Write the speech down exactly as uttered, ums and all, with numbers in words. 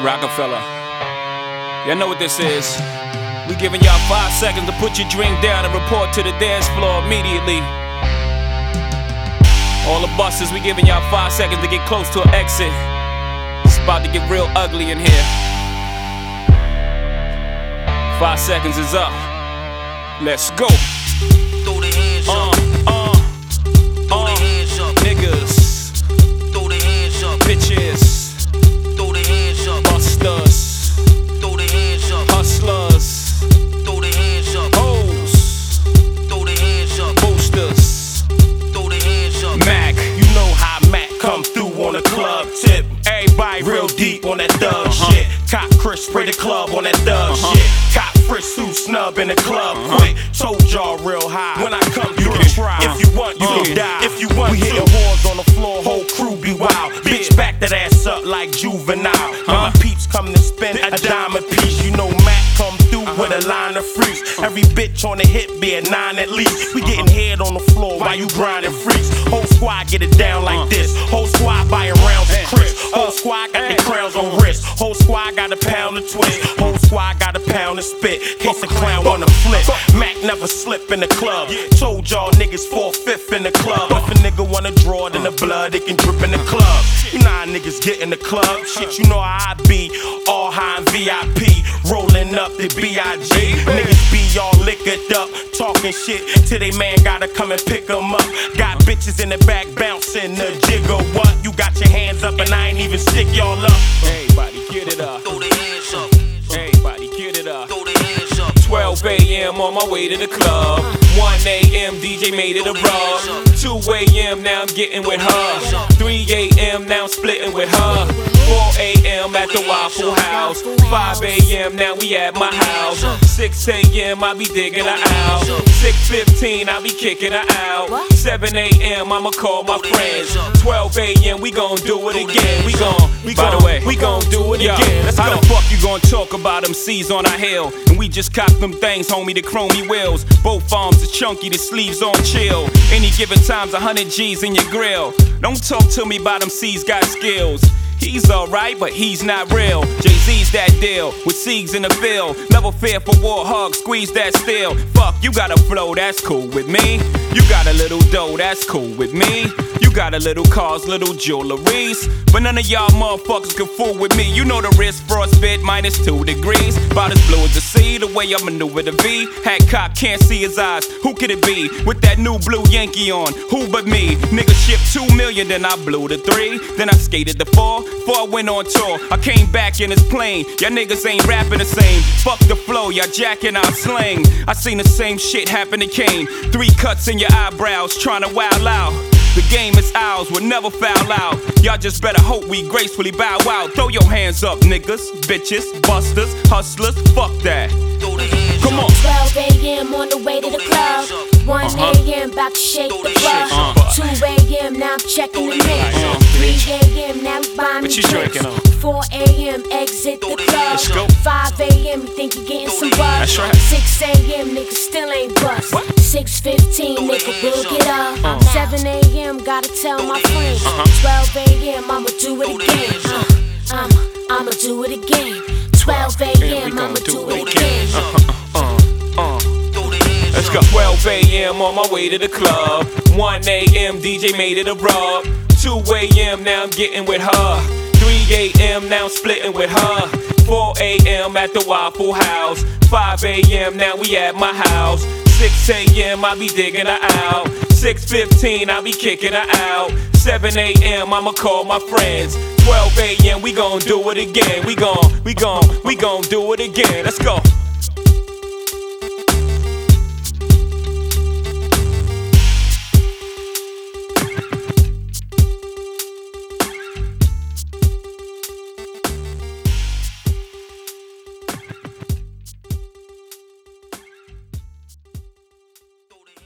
Rockefeller. Y'all know what this is. We giving y'all five seconds to put your drink down and report to the dance floor immediately. All the buses, we giving y'all five seconds to get close to an exit. It's about to get real ugly in here. Five seconds is up. Let's go. Throw the hands Uh, up. uh, Throw the uh, hands up. niggas, Throw the hands up. bitches, Throw the hands up. busters, Throw the hands up. hustlers, Throw the hands up. hoes, Throw the hands up. boosters, Throw the hands up. Mac, you know how Mac come through on a club tip. Everybody real deep on that thug Uh-huh. shit. Cop Chris spray the club on that thug Uh-huh. shit. Cop Frisk who snub in the club Uh-huh. quick. Told y'all real high. When I come You through, can try. if you want, you Uh. can die. If you want, we hitting whores on the floor. Whole crew be wild. Bitch, back that ass up like juvenile. When my peeps come to spend a dime a piece, you know Mac come through with a line of freaks. Every bitch on the hit be a nine at least. We getting head on the floor while you grinding freaks. Whole squad get it down like this. Whole squad buying rounds of Chris. Whole squad got the crowns on wrist. Whole squad got a pound of twist. Whole squad got a pound of spit. Case the clown wanna flip. Mac never slip in the club. Told y'all niggas four-fifth in the club. If a nigga wanna draw it in the blood, it can drip in the club. You know how niggas get in the club. Shit, you know how I be. All high in V I P. Rolling up the B I G. Niggas be all liquored up. Talking shit till they man gotta come and pick 'em up. Got bitches in the back bouncing the jigger. What? You got your hands up and I ain't even stick y'all up. Everybody get it up. Throw the hands up. Everybody get it up. Throw the hands up. twelve A M on my way to the club. one A M D J made it a rub. two A M now I'm getting with her. three A M now I'm splitting with her. four A M at the Waffle House. five A M now we at my house. six A M I be digging her out. six fifteen I be kicking her out. seven A M I'ma call my friends. twelve A M we gon' do it again. We gon' we By gon' the way, we gon' do it again. Let's how go. the fuck you gon' talk about them C's on our hill? And we just cocked them things, homie, the chromey wheels. Both arms are chunky, the sleeves on chill. Any given time's a hundred G's in your grill. Don't talk to me about them C's got skills. He's alright, but he's not real. Jay-Z's that deal, with C's in the field. Never fear for war, hug, squeeze that steel. Fuck, you got a flow, that's cool with me. You got a little dough, that's cool with me. You got a little cars, little jewelries. But none of y'all motherfuckers can fool with me. You know the wrist frostbit minus two degrees. About as blue as the sea, the way I maneuver the V. Hat cop can't see his eyes, who could it be? With that new blue Yankee on, who but me? Nigga shipped two million, then I blew the three. Then I skated the four, before I went on tour. I came back in his plane, y'all niggas ain't rapping the same. Fuck the flow, y'all jacking our slang. I seen the same shit happen to Kane. Three cuts in your eyebrows, trying to wild out. The game is ours, we'll never foul out. Y'all just better hope we gracefully bow out. Throw your hands up, niggas, bitches, busters, hustlers, fuck that. Throw the hands Come up. on. twelve A M on the way to the club. one A M about to shake the club. Uh-huh. two A M now I'm checking the mix. three A M now we buying What the you drinks. drinking on? four A M exit the club. Let's go. five A M you think you're getting some buzz. That's right. six A M nigga still ain't bust. What? six fifteen nigga will get up. Uh. seven A M gotta tell my friends. Uh-huh. twelve A M I'ma do it again. Uh, um, I'ma do it again. twelve A M I'ma do it again. Throw the hands Let's up. go. twelve A M on my way to the club. one A M D J made it a rub. two A M now I'm getting with her. three A M now I'm splitting with her. four A M at the Waffle House. five A M now we at my house. six A M I be digging her out. six fifteen I be kicking her out. seven A M I'ma call my friends. twelve A M we gon' do it again. We gon' we gon' we gon' do it again. Let's go.